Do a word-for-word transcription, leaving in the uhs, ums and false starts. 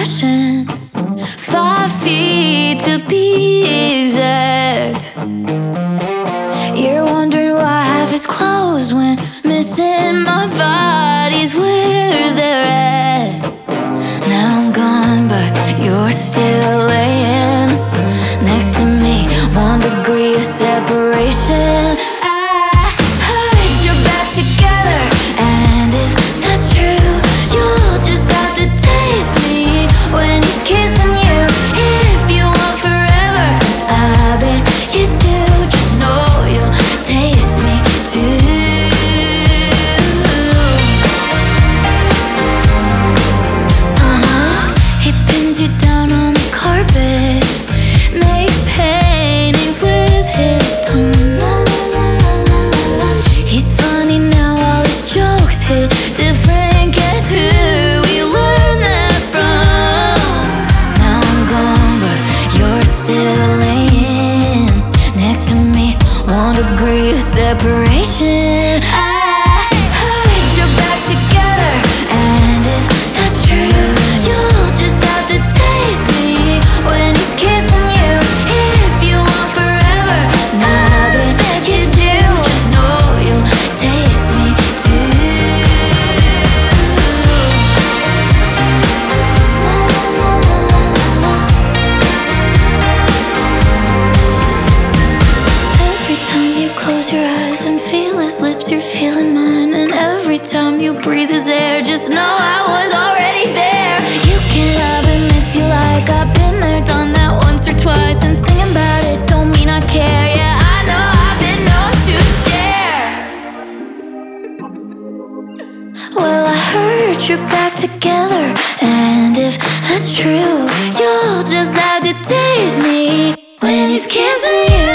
passion. Five feet to be exact. You're wondering why half is closed when missing my body's where they're at. Now I'm gone, but you're still laying next to me. One degree of separation. I heard you're back together, and if that's true, you'll just have to taste me when he's kissing you. If you want forever, I bet you do. Just know you'll taste me too. Uh-huh. He pins you down on the carpet, makes paintings with his tongue. He's funny now, all his jokes hit different. Guess who we learned that from? Now I'm gone, but you're still laying next to me. One degree of separation. I heard you're back together, and if that's true, you'll just have to taste me when he's kissing you. If you want forever, I bet you do. Just know you'll taste me too. Every time you close your eyes and feel his lips, you're feeling mine. And every time you breathe his air, just know I was already there. You can love him if you like. I've been there, done that once or twice. And singing about it don't mean I care. Yeah, I know I've been known to share. Well, I heard you're back together, and if that's true, you'll just have to taste me when he's kissing you.